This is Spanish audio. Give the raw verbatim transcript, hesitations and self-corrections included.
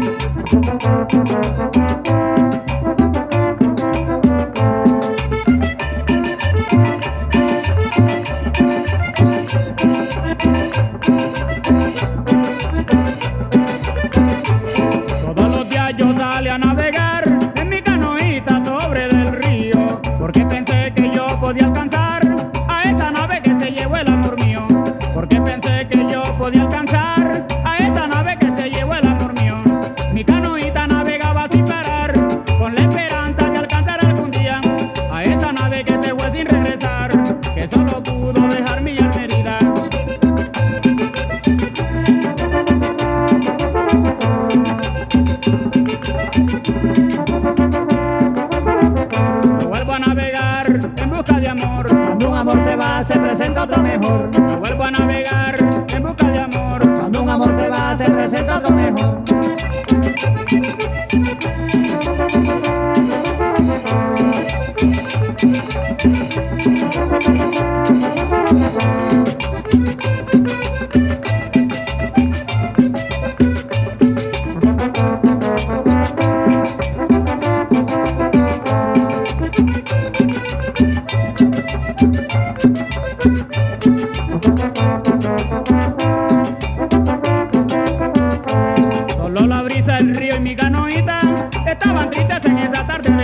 Se presenta otro mejor. Yo vuelvo a navegar en busca de amor. Cuando un amor se va, se presenta otro mejor. Solo la brisa, el río y mi canoita estaban tristes en esa tarde